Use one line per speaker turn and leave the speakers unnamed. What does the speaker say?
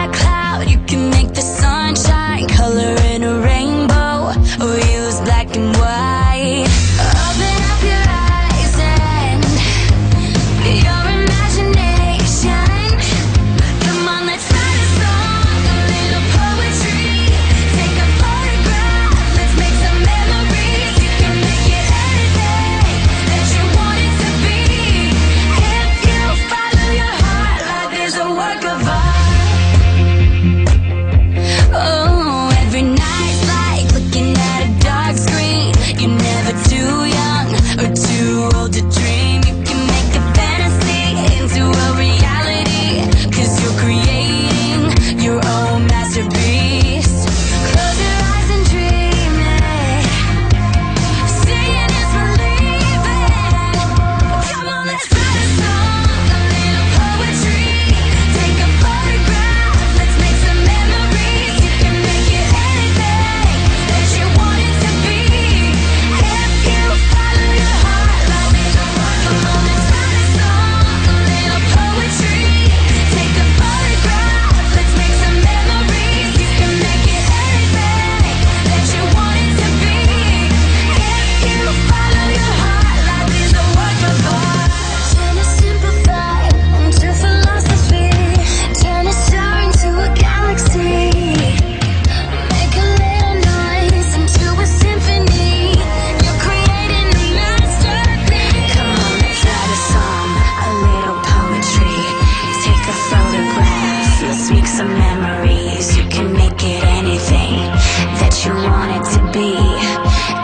black cloud, you can make the sunshine, color in a rainbow, or use black and white. Open up your eyes and your imagination. Come on, let's write a song, a little poetry. Take a photograph, let's make some memories. You can make it anything that you want it to be. If you follow your heart, life is a work of art. Oh, every night's like looking at a dark screen. You're never too young or too old to dream. You can make a fantasy into a reality, 'cause you're creating your own masterpiece. Close your eyes and dream it. Seeing is believing. Come on, let's write a song, a little poetry. Take a photograph, let's make some memories. You can make it anything that you want it to be. If you follow your heart, life is a work. Come on, let's write a song, a little poetry. Take a photograph, let's make some memories. You can make it anything that you want it to be. If you follow your heart, life is a work of art. Turn a simple thought into philosophy. Turn a star into a galaxy. Make a little noise into a symphony. You're creating a masterpiece. Come on, let's write a song, a little poetry. Take a photograph, let's make some memories. You can make it anything that you want it to be.